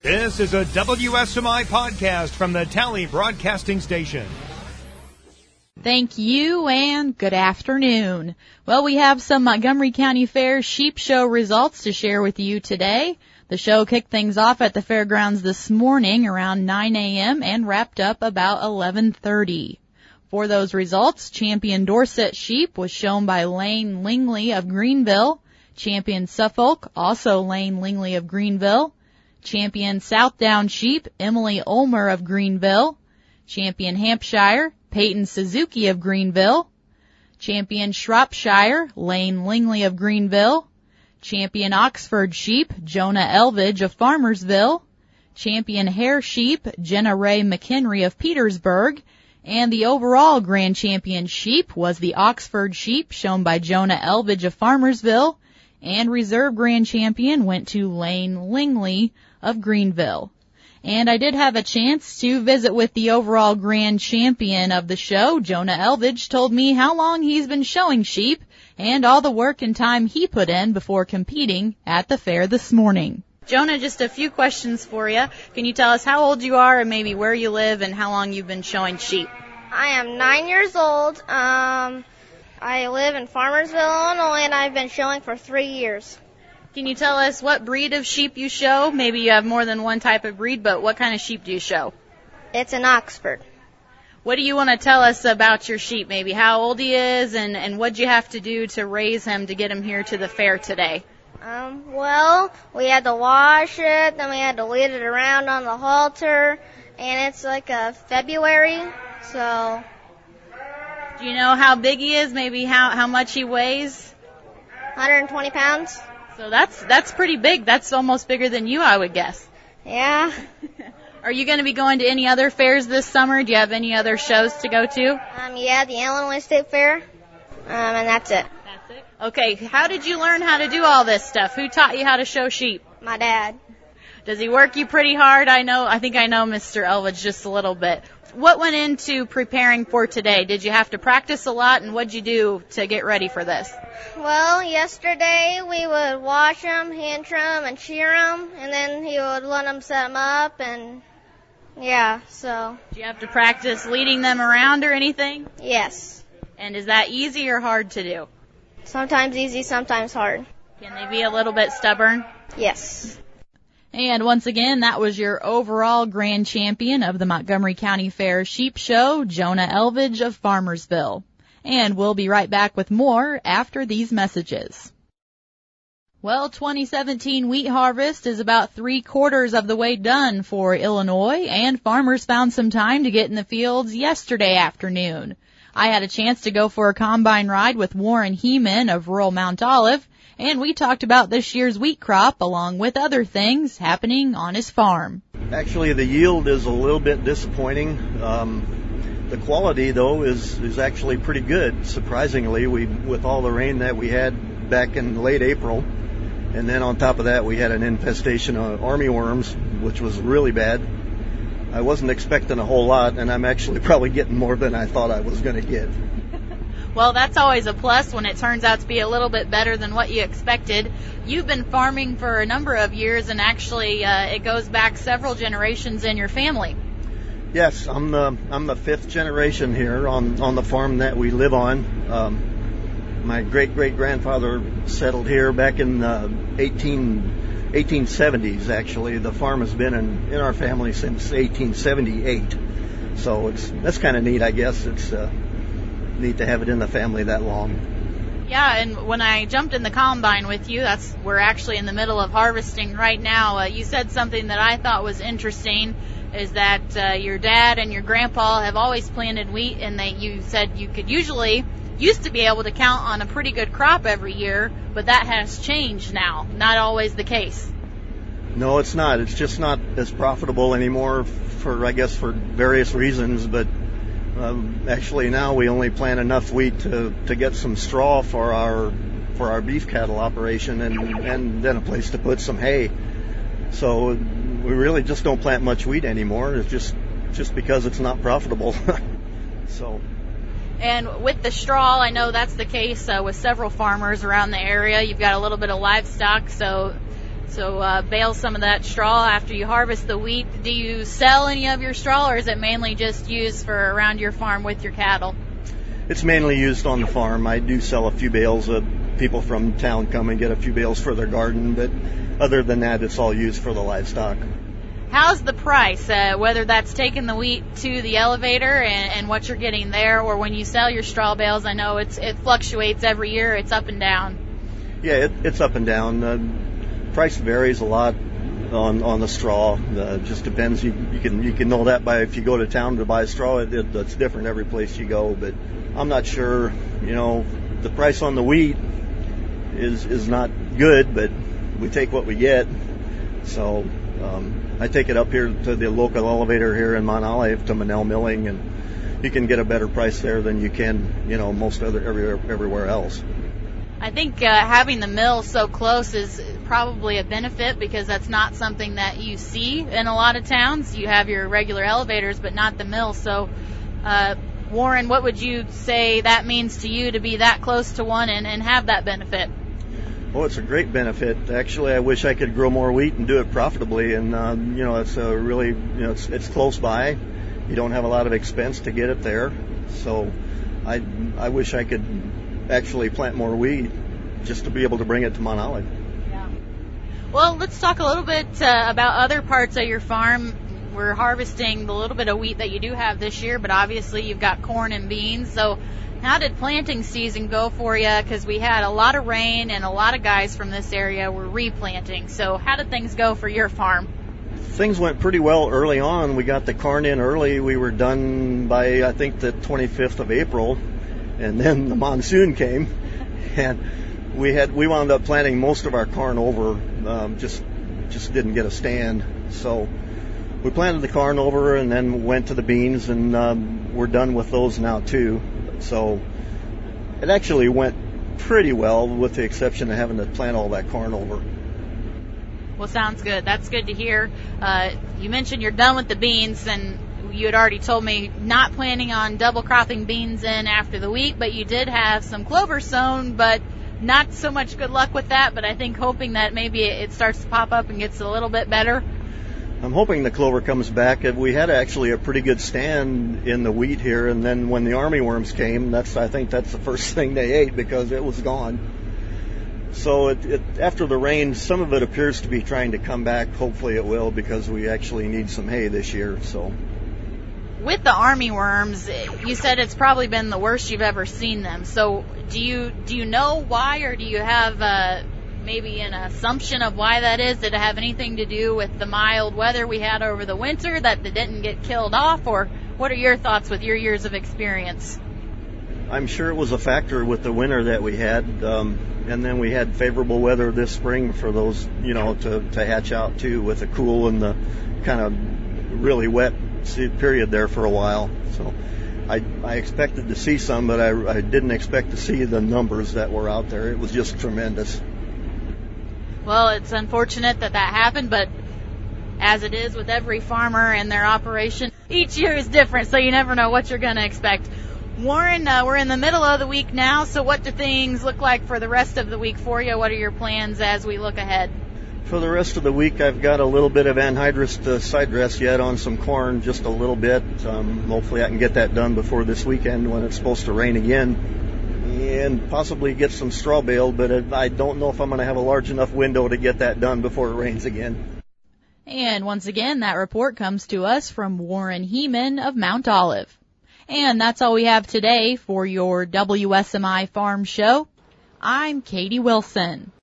This is a WSMI podcast from the Tally Broadcasting Station. Thank you and good afternoon. Well, we have some Montgomery County Fair Sheep Show results to share with you today. The show kicked things off at the fairgrounds this morning around 9 a.m. and wrapped up about 11:30. For those results, Champion Dorset Sheep was shown by Lane Lingley of Greenville. Champion Suffolk, also Lane Lingley of Greenville. Champion Southdown Sheep, Emily Ulmer of Greenville. Champion Hampshire, Peyton Suzuki of Greenville. Champion Shropshire, Lane Lingley of Greenville. Champion Oxford Sheep, Jonah Elvidge of Farmersville. Champion Hare Sheep, Jenna Ray McHenry of Petersburg. And the overall Grand Champion Sheep was the Oxford Sheep, shown by Jonah Elvidge of Farmersville. And Reserve Grand Champion went to Lane Lingley of Greenville. And I did have a chance to visit with the overall Grand Champion of the show. Jonah Elvidge told me how long he's been showing sheep and all the work and time he put in before competing at the fair this morning. Jonah, just a few questions for you. Can you tell us how old you are and maybe where you live and how long you've been showing sheep? I am 9 years old. I live in Farmersville, Illinois, and I've been showing for 3 years. Can you tell us what breed of sheep you show? Maybe you have more than one type of breed, but what kind of sheep do you show? It's an Oxford. What do you want to tell us about your sheep? Maybe how old he is and what you have to do to raise him to get him here to the fair today? Well, we had to wash it, then we had to lead it around on the halter, and it's like a February, so... Do you know how big he is? Maybe how much he weighs? 120 pounds. So that's pretty big. That's almost bigger than you, I would guess. Yeah. Are you going to be going to any other fairs this summer? Do you have any other shows to go to? Yeah, the Illinois State Fair, and that's it. That's it? Okay, how did you learn how to do all this stuff? Who taught you how to show sheep? My dad. Does he work you pretty hard? I think I know Mr. Elvidge just a little bit. What went into preparing for today? Did you have to practice a lot, and what'd you do to get ready for this? Well, yesterday we would wash them, hand trim, and shear them, and then he would let them set them up, and yeah, so. Do you have to practice leading them around or anything? Yes. And is that easy or hard to do? Sometimes easy, sometimes hard. Can they be a little bit stubborn? Yes. And once again, that was your overall Grand Champion of the Montgomery County Fair Sheep Show, Jonah Elvidge of Farmersville. And we'll be right back with more after these messages. Well, 2017 wheat harvest is about 3/4 of the way done for Illinois, and farmers found some time to get in the fields yesterday afternoon. I had a chance to go for a combine ride with Warren Heeman of rural Mount Olive, and we talked about this year's wheat crop along with other things happening on his farm. Actually, the yield is a little bit disappointing. The quality, though, is actually pretty good, surprisingly, with all the rain that we had back in late April. And then on top of that, we had an infestation of armyworms, which was really bad. I wasn't expecting a whole lot, and I'm actually probably getting more than I thought I was going to get. Well, that's always a plus when it turns out to be a little bit better than what you expected. You've been farming for a number of years, and actually it goes back several generations in your family. Yes, I'm the fifth generation here on the farm that we live on. My great-great-grandfather settled here back in 1870s, actually. The farm has been in our family since 1878. So that's kind of neat, I guess. It's neat to have it in the family that long. Yeah, and when I jumped in the combine with you, we're actually in the middle of harvesting right now. You said something that I thought was interesting, is that your dad and your grandpa have always planted wheat, and you said you could used to be able to count on a pretty good crop every year, but that has changed now. Not always the case. No, it's not. It's just not as profitable anymore for various reasons, but actually now we only plant enough wheat to get some straw for our beef cattle operation and then a place to put some hay. So we really just don't plant much wheat anymore. It's just because it's not profitable. So. And with the straw, I know that's the case with several farmers around the area. You've got a little bit of livestock, so So bale some of that straw after you harvest the wheat. Do you sell any of your straw, or is it mainly just used for around your farm with your cattle? It's mainly used on the farm. I do sell a few bales. People from town come and get a few bales for their garden, but other than that, it's all used for the livestock. How's the price, whether that's taking the wheat to the elevator and what you're getting there, or when you sell your straw bales? I know it fluctuates every year. It's up and down. Yeah, it's up and down. Price varies a lot on the straw. Just depends. You can know that by if you go to town to buy straw. It's different every place you go. But I'm not sure. The price on the wheat is not good, but we take what we get. So I take it up here to the local elevator here in Mount Olive to Manel Milling, and you can get a better price there than you can, most everywhere else. I think having the mill so close is probably a benefit, because that's not something that you see in a lot of towns. You have your regular elevators, but not the mill. So, Warren, what would you say that means to you to be that close to one and have that benefit? Well, it's a great benefit. Actually, I wish I could grow more wheat and do it profitably. And, it's a really, it's close by. You don't have a lot of expense to get it there. So I wish I could actually plant more wheat just to be able to bring it to Mount Olive. Yeah. Well, let's talk a little bit about other parts of your farm. We're harvesting the little bit of wheat that you do have this year, but obviously you've got corn and beans. So how did planting season go for you? Because we had a lot of rain and a lot of guys from this area were replanting. So how did things go for your farm? Things went pretty well early on. We got the corn in early. We were done by, I think, the 25th of April. And then the monsoon came, and we wound up planting most of our corn over. Just didn't get a stand. So we planted the corn over and then went to the beans, and we're done with those now too. So it actually went pretty well, with the exception of having to plant all that corn over. Well, sounds good. That's good to hear. You mentioned you're done with the beans, and you had already told me not planning on double cropping beans in after the wheat, but you did have some clover sown, but not so much good luck with that. But I think hoping that maybe it starts to pop up and gets a little bit better. I'm hoping the clover comes back. We had actually a pretty good stand in the wheat here, and then when the armyworms came, I think that's the first thing they ate, because it was gone. So after the rain, some of it appears to be trying to come back. Hopefully it will, because we actually need some hay this year. So. With the armyworms, you said it's probably been the worst you've ever seen them. So do you know why, or do you have maybe an assumption of why that is? Did it have anything to do with the mild weather we had over the winter that they didn't get killed off, or what are your thoughts with your years of experience? I'm sure it was a factor with the winter that we had, and then we had favorable weather this spring for those, to hatch out too, with the cool and the kind of really wet period there for a while. So I expected to see some, but I didn't expect to see the numbers that were out there. It was just tremendous. Well, it's unfortunate that happened, but as it is with every farmer and their operation, each year is different, so you never know what you're going to expect. Warren, we're in the middle of the week now, so what do things look like for the rest of the week for you? What are your plans as we look ahead? For the rest of the week, I've got a little bit of anhydrous side dress yet on some corn, just a little bit. Hopefully I can get that done before this weekend when it's supposed to rain again, and possibly get some straw baled, but I don't know if I'm going to have a large enough window to get that done before it rains again. And once again, that report comes to us from Warren Heeman of Mount Olive. And that's all we have today for your WSMI Farm Show. I'm Katie Wilson.